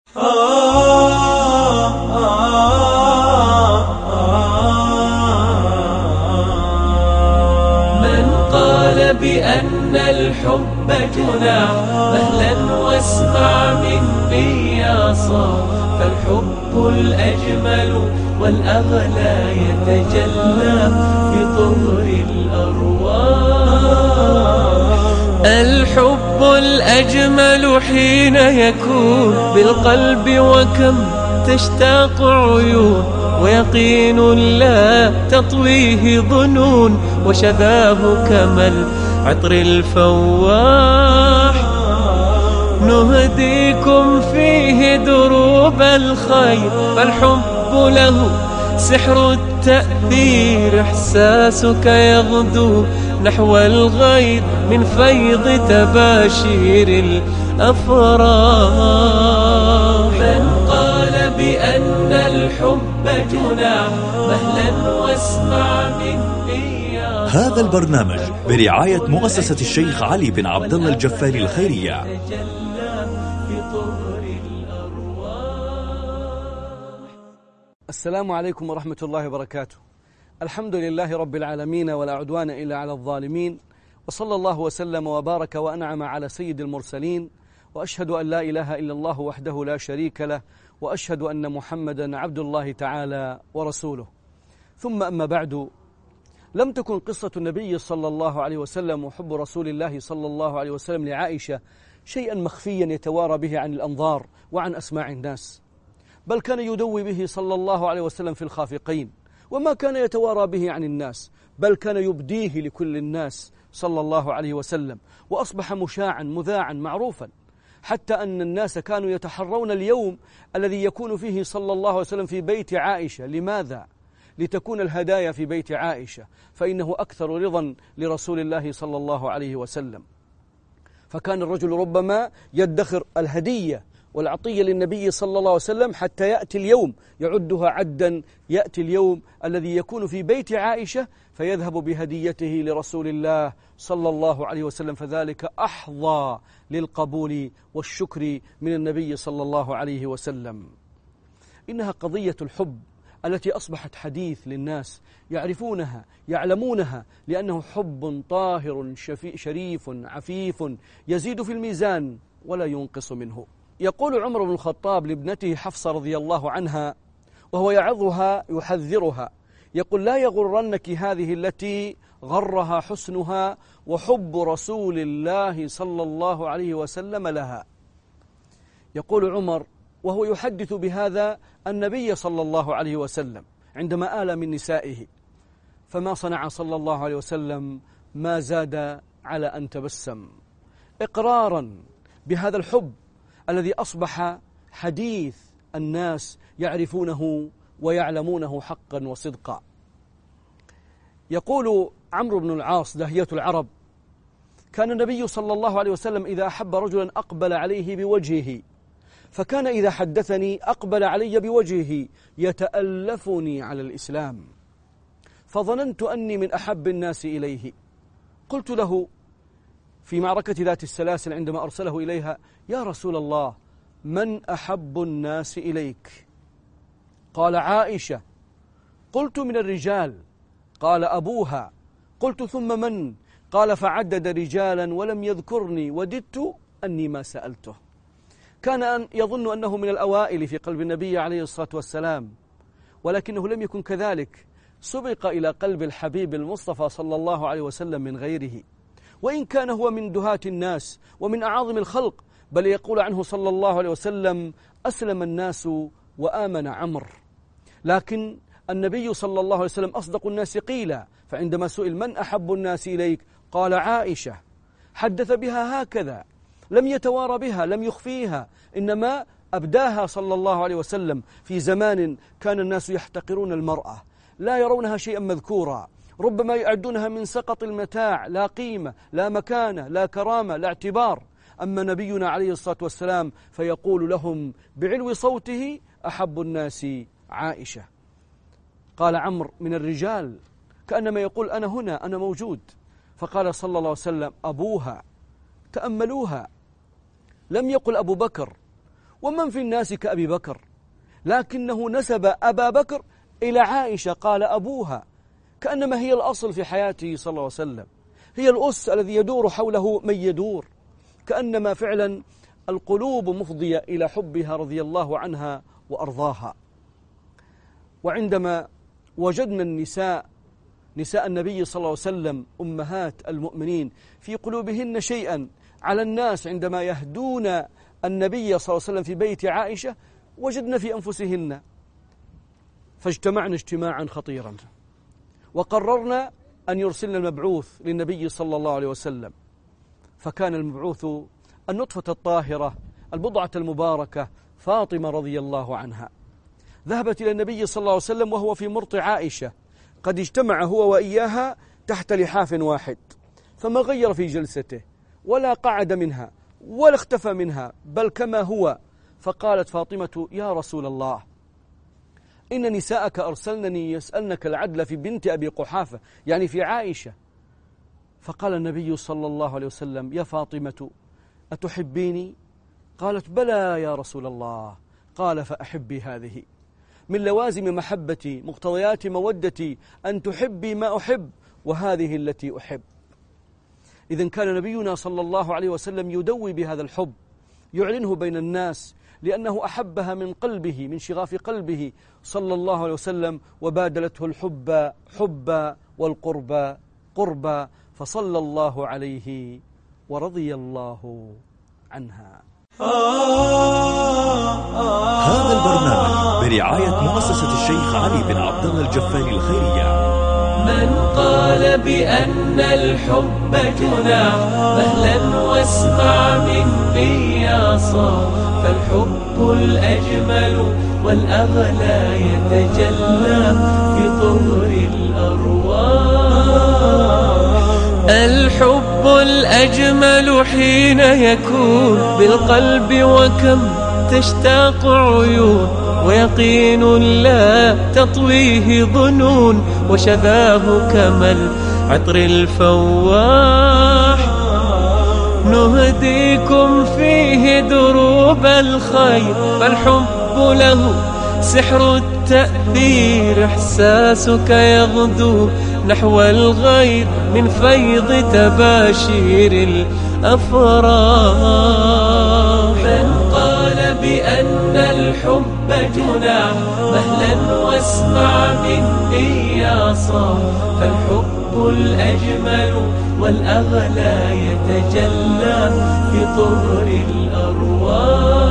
من قال بأن الحب جناح مهلا واسمع مني يا صاح، فالحب الأجمل والأغلى يتجلى في طهر الأرواح. الحب الأجمل حين يكون بالقلب، وكم تشتاق عيون، ويقين لا تطويه ظنون، وشذاه كما العطر الفواح. نهديكم فيه دروب الخير، فالحب له سحر التأثير، إحساسك يغدو نحو الغير من فيض تباشير الأفراح. من قال بأن الحب جناح مهلا واسمع مني يا صاح. هذا البرنامج برعاية مؤسسة الشيخ علي بن عبد الله الجفاري الخيرية. السلام عليكم ورحمة الله وبركاته. الحمد لله رب العالمين، ولا عدوان إلا على الظالمين، وصلى الله وسلم وبارك وأنعم على سيد المرسلين، وأشهد أن لا إله إلا الله وحده لا شريك له، وأشهد أن محمدا عبد الله تعالى ورسوله. ثم أما بعد، لم تكن قصة النبي صلى الله عليه وسلم وحب رسول الله صلى الله عليه وسلم لعائشة شيئا مخفيا يتوارى به عن الأنظار وعن أسماع الناس، بل كان يدوي به صلى الله عليه وسلم في الخافقين، وما كان يتوارى به عن الناس، بل كان يبديه لكل الناس صلى الله عليه وسلم، وأصبح مشاعا مذاعا معروفا، حتى أن الناس كانوا يتحرون اليوم الذي يكون فيه صلى الله عليه وسلم في بيت عائشة. لماذا؟ لتكون الهدايا في بيت عائشة، فإنه أكثر رضا لرسول الله صلى الله عليه وسلم. فكان الرجل ربما يدخر الهدية والعطية للنبي صلى الله عليه وسلم حتى يأتي اليوم، يعدها عدا، يأتي اليوم الذي يكون في بيت عائشة فيذهب بهديته لرسول الله صلى الله عليه وسلم، فذلك أحظى للقبول والشكر من النبي صلى الله عليه وسلم. إنها قضية الحب التي أصبحت حديث للناس، يعرفونها يعلمونها، لأنه حب طاهر شريف عفيف يزيد في الميزان ولا ينقص منه. يقول عمر بن الخطاب لابنته حفصة رضي الله عنها وهو يعظها يحذرها، يقول: لا يغرنك هذه التي غرها حسنها وحب رسول الله صلى الله عليه وسلم لها. يقول عمر وهو يحدث بهذا النبي صلى الله عليه وسلم عندما آل من نسائه، فما صنع صلى الله عليه وسلم ما زاد على أن تبسم، إقرارا بهذا الحب الذي أصبح حديث الناس يعرفونه ويعلمونه حقا وصدقا. يقول عمرو بن العاص داهية العرب: كان النبي صلى الله عليه وسلم إذا أحب رجلا أقبل عليه بوجهه، فكان إذا حدثني أقبل علي بوجهه يتألفني على الإسلام، فظننت أني من أحب الناس إليه. قلت له في معركة ذات السلاسل عندما أرسله إليها: يا رسول الله، من أحب الناس إليك؟ قال: عائشة. قلت: من الرجال؟ قال: أبوها. قلت: ثم من؟ قال: فعدد رجالا ولم يذكرني، وددت أني ما سألته. كان يظن أنه من الأوائل في قلب النبي عليه الصلاة والسلام، ولكنه لم يكن كذلك، سبق إلى قلب الحبيب المصطفى صلى الله عليه وسلم من غيره، وإن كان هو من دهاة الناس ومن أعاظم الخلق، بل يقول عنه صلى الله عليه وسلم: أسلم الناس وآمن عمرو. لكن النبي صلى الله عليه وسلم أصدق الناس قيلا، فعندما سئل: من أحب الناس إليك؟ قال: عائشة. حدث بها هكذا، لم يتوارى بها، لم يخفيها، إنما أبداها صلى الله عليه وسلم في زمان كان الناس يحتقرون المرأة، لا يرونها شيئا مذكورا، ربما يعدونها من سقط المتاع، لا قيمة لا مكانة لا كرامة لا اعتبار. أما نبينا عليه الصلاة والسلام فيقول لهم بعلو صوته: أحب الناس عائشة. قال عمرو: من الرجال، كأنما يقول: أنا هنا، أنا موجود. فقال صلى الله عليه وسلم: أبوها. تأملوها، لم يقل أبو بكر ومن في الناس كأبي بكر، لكنه نسب أبا بكر إلى عائشة، قال أبوها، كأنما هي الأصل في حياته صلى الله عليه وسلم، هي الأس الذي يدور حوله من يدور، كأنما فعلا القلوب مفضية إلى حبها رضي الله عنها وأرضاها. وعندما وجدنا نساء النبي صلى الله عليه وسلم أمهات المؤمنين في قلوبهن شيئا على الناس عندما يهدون النبي صلى الله عليه وسلم في بيت عائشة، وجدنا في أنفسهن، فاجتمعنا اجتماعا خطيرا، وقررنا أن يرسلنا المبعوث للنبي صلى الله عليه وسلم. فكان المبعوث النطفة الطاهرة البضعة المباركة فاطمة رضي الله عنها. ذهبت إلى النبي صلى الله عليه وسلم وهو في مرط عائشة، قد اجتمع هو وإياها تحت لحاف واحد، فما غير في جلسته ولا قعد منها ولا اختفى منها، بل كما هو. فقالت فاطمة: يا رسول الله، إن نساءك أرسلنني يسألنك العدل في بنت أبي قحافة، يعني في عائشة. فقال النبي صلى الله عليه وسلم: يا فاطمة، أتحبيني؟ قالت: بلى يا رسول الله. قال: فأحبي هذه، من لوازم محبتي مقتضيات مودتي أن تحبي ما أحب، وهذه التي أحب. إذن كان نبينا صلى الله عليه وسلم يدوي بهذا الحب، يعلنه بين الناس، لأنه أحبها من قلبه، من شغاف قلبه صلى الله عليه وسلم، وبادلته الحب حبا والقرب قربا، فصلى الله عليه ورضي الله عنها. هذا البرنامج برعاية مؤسسة الشيخ علي بن عبد الله الجفاري الخيرية. من قال بأن الحب جناح، مهلا واسمع مني يا صاح، فالحب الأجمل والأغلى يتجلى في طهر الأرواح. الحب الأجمل حين يكون بالقلب، وكم تشتاق عيون، ويقين لا تطويه ظنون، وشذاه كما العطر الفواح. نهديكم فيه دروب الخير، فالحب له سحر التأثير، إحساسك يغدو نحو الغير من فيض تباشير الأفراح. من قال بأن الحب جناح، مهلا واسمع مني يا صاح، فالحب الأجمل والأغلى يتجلى في طهر الأرواح.